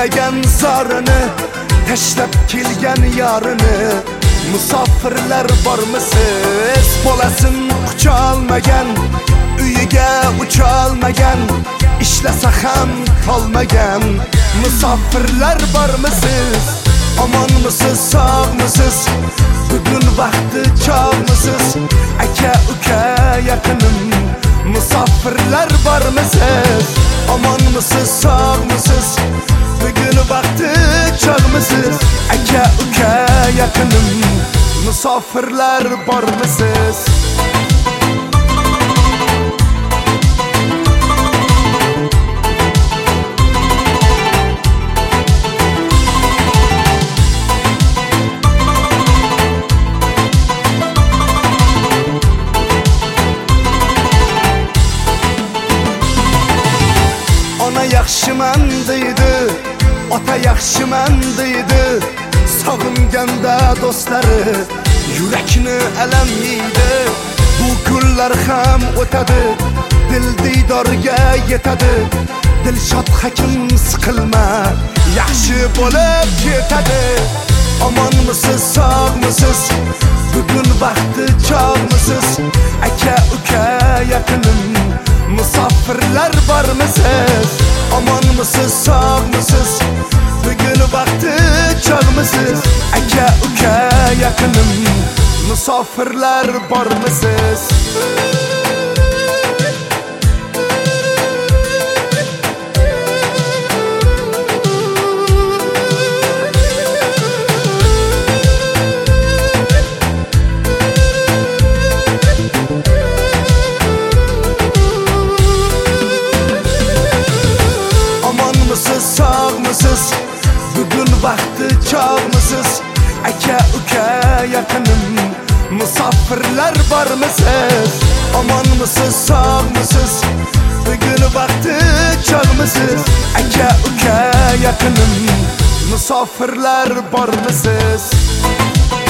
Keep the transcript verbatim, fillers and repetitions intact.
Bilmegen zarını, teşlep kilgen yarını. Musafirler var mısız? Bolasın uçalmagan, üyüge uçalmagan, işlese hem kalmagan. Musafirler var mısız? Aman mısız, sağ mısız? Bugün vakti çağ mısız? Aka uka yakınım. Musafirler var mısız? Aman mısız, sağ mısız? Bugün vakti çağ mısız? Aka uka yakınım. Musafirler var mısız? Ona yaxşı məndiydi, ota yaxşı məndiydi. Sağımganda dostları yürekini ələm yeydi. Bu günlər hem ötədi, dil didarga yetədi. Dilşad hakim sıkılma, yaxşı bo'lib ketadi. Aman mısız, sağ mısız? Bugün vakti çağ mısız? Aka uka yakınım. Musafirler var mısız? Aman mısız, sağ mısız? Bugün vakti çağ mısız? Aka uka yakınım. Musafirler var mısız? Sağ mısız? Bugün vakti çağ mısız? Aka uka yakınım. Musafirler var mısız? Aman mısız, sağ mısız? Bugün vakti çağ mısız? Aka uka yakınım. Musafirler var mısız?